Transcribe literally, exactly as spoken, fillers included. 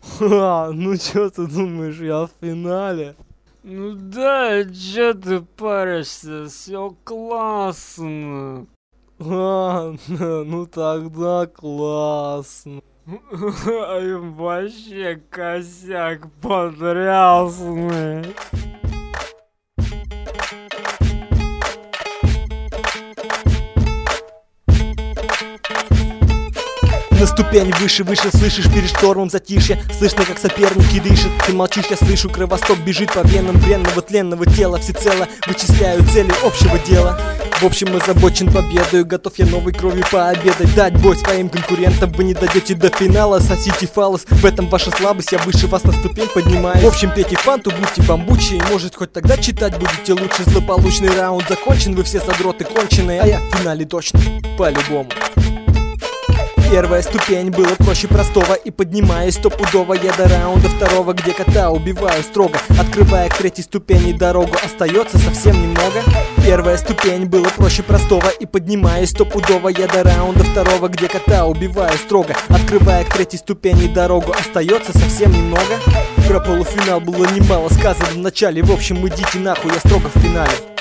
Ха, ну чё ты думаешь, я в финале? Ну да, чё ты паришься, все классно. А, ну тогда классно. Вообще косяк потрясный. На ступень выше, выше, слышишь перед штормом затишье. Слышно, как соперники дышат. Ты молчишь, я слышу, кровосток бежит по венам бренного тленного тела. Всецело вычисляю цели общего дела. В общем, озабочен победою, готов я новой кровью пообедать. Дать бой своим конкурентам, вы не дойдете до финала. Сосите фалос, в этом ваша слабость, я выше вас на ступень поднимаюсь. В общем, пейте фанту, будьте бамбучи, и может хоть тогда читать будете лучше. Злополучный раунд закончен, вы все задроты конченые, а я в финале точно, по-любому. Первая ступень была проще простого, и поднимаясь стопудово я до раунда второго, где кота убиваю строго, открывая к третьей ступени дорогу. Остается совсем немного. Первая ступень была проще простого, и поднимаясь стопудово я до раунда второго, где кота убиваю строго, открывая к третьей ступени дорогу. Остается совсем немного. Про полуфинал было немало сказано в начале. В общем, идите нахуй, я строго в финале.